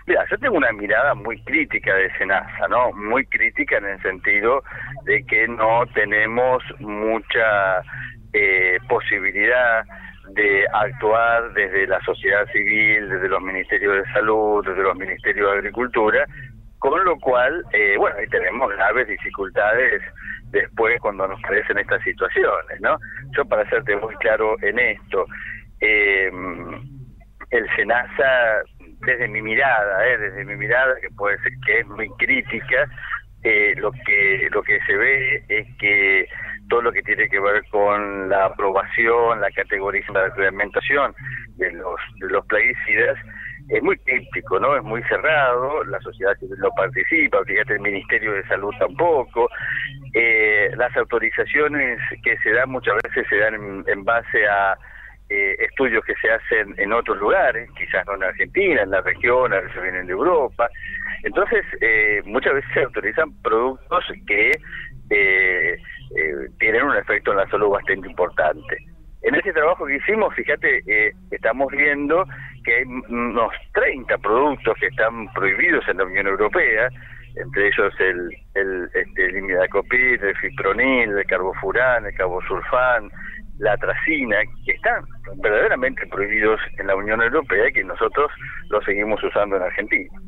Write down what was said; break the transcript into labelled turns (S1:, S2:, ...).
S1: Mira, yo tengo una mirada muy crítica de SENASA, ¿no? Muy crítica en el sentido de que no tenemos mucha posibilidad de actuar desde la sociedad civil, desde los ministerios de salud, desde los ministerios de agricultura, con lo cual, bueno, ahí tenemos graves dificultades después cuando nos aparecen estas situaciones, ¿no? Yo, para serte muy claro en esto, el SENASA, desde mi mirada, que puede ser que es muy crítica, lo que se ve es que todo lo que tiene que ver con la aprobación, la categorización, la reglamentación de los plaguicidas es muy crítico, ¿no? Es muy cerrado, la sociedad civil no participa, fíjate, el Ministerio de Salud tampoco. Las autorizaciones que se dan muchas veces se dan en base a estudios que se hacen en otros lugares, quizás no en Argentina, en la región, a veces vienen de Europa. Entonces, muchas veces se autorizan productos que tienen un efecto en la salud bastante importante. En este trabajo que hicimos, fíjate, estamos viendo que hay unos 30 productos que están prohibidos en la Unión Europea, entre ellos el imidacloprid, el fipronil, el carbofurán, el carbosulfán, la atracina, que están verdaderamente prohibidos en la Unión Europea y que nosotros los seguimos usando en Argentina.